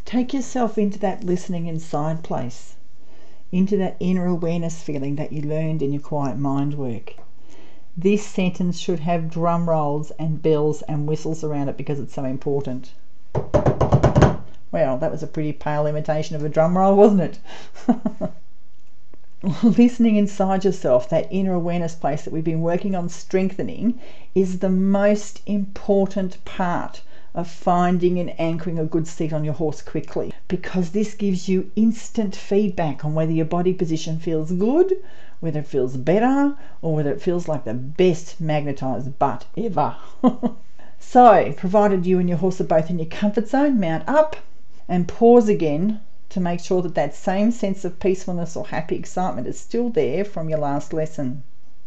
Take yourself into that listening inside place, into that inner awareness feeling that you learned in your quiet mind work. This sentence should have drum rolls and bells and whistles around it because it's so important. Well, that was a pretty pale imitation of a drum roll, wasn't it? Listening inside yourself, that inner awareness place that we've been working on strengthening, is the most important part of finding and anchoring a good seat on your horse quickly, because this gives you instant feedback on whether your body position feels good, whether it feels better, or whether it feels like the best magnetised butt ever. So, provided you and your horse are both in your comfort zone, mount up and pause again to make sure that that same sense of peacefulness or happy excitement is still there from your last lesson.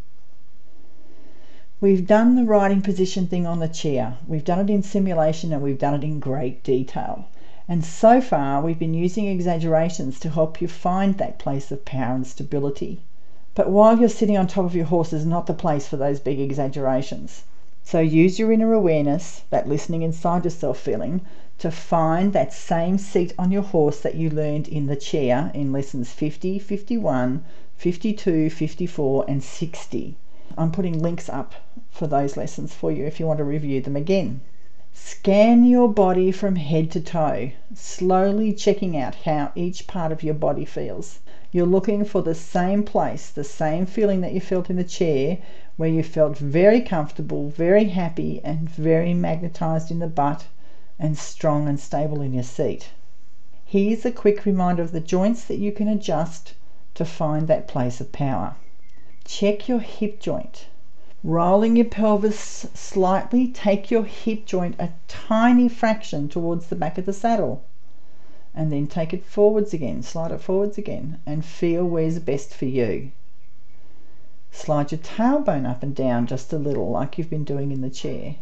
We've done the riding position thing on the chair. We've done it in simulation and we've done it in great detail. And so far we've been using exaggerations to help you find that place of power and stability. But while you're sitting on top of your horse is not the place for those big exaggerations. So use your inner awareness, that listening inside yourself feeling, to find that same seat on your horse that you learned in the chair in lessons 50, 51, 52, 54 and 60. I'm putting links up for those lessons for you if you want to review them again. Scan your body from head to toe, slowly checking out how each part of your body feels. You're looking for the same place, the same feeling that you felt in the chair, where you felt very comfortable, very happy and very magnetised in the butt and strong and stable in your seat. Here's a quick reminder of the joints that you can adjust to find that place of power. Check your hip joint. Rolling your pelvis slightly, take your hip joint a tiny fraction towards the back of the saddle. And then take it forwards again, slide it forwards again, and feel where's best for you. Slide your tailbone up and down just a little, like you've been doing in the chair.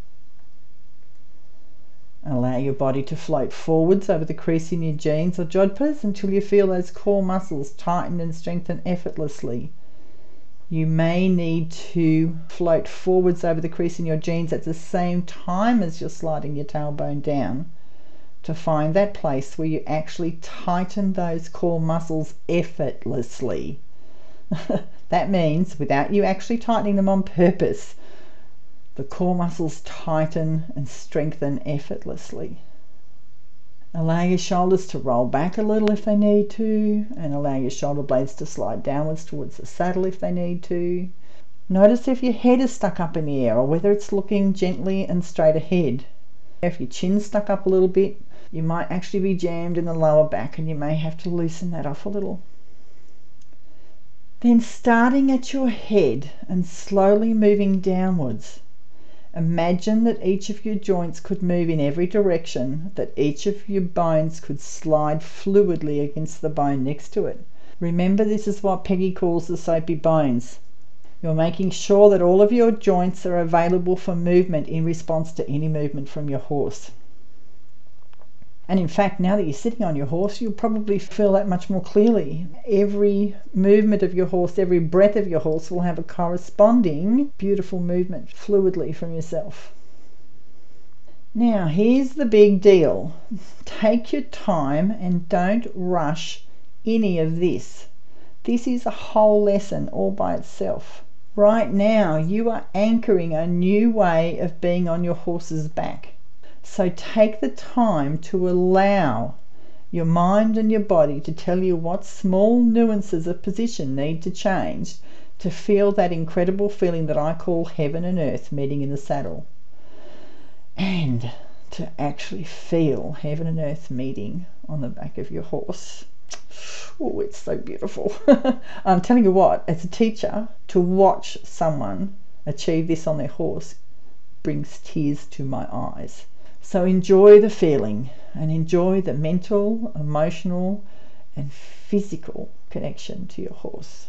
Allow your body to float forwards over the crease in your jeans or jodhpurs until you feel those core muscles tighten and strengthen effortlessly. You may need to float forwards over the crease in your jeans at the same time as you're sliding your tailbone down to find that place where you actually tighten those core muscles effortlessly. That means without you actually tightening them on purpose, the core muscles tighten and strengthen effortlessly. Allow your shoulders to roll back a little if they need to, and allow your shoulder blades to slide downwards towards the saddle if they need to. Notice if your head is stuck up in the air or whether it's looking gently and straight ahead. If your chin's stuck up a little bit, you might actually be jammed in the lower back and you may have to loosen that off a little. Then starting at your head and slowly moving downwards, imagine that each of your joints could move in every direction, that each of your bones could slide fluidly against the bone next to it. Remember, this is what Peggy calls the soapy bones. You're making sure that all of your joints are available for movement in response to any movement from your horse. And in fact, now that you're sitting on your horse, you'll probably feel that much more clearly. Every movement of your horse, every breath of your horse will have a corresponding beautiful movement fluidly from yourself. Now, here's the big deal. Take your time and don't rush any of this. This is a whole lesson all by itself. Right now, you are anchoring a new way of being on your horse's back. So take the time to allow your mind and your body to tell you what small nuances of position need to change to feel that incredible feeling that I call heaven and earth meeting in the saddle. And to actually feel heaven and earth meeting on the back of your horse. Oh, it's so beautiful. I'm telling you what, as a teacher, to watch someone achieve this on their horse brings tears to my eyes. So enjoy the feeling and enjoy the mental, emotional and physical connection to your horse.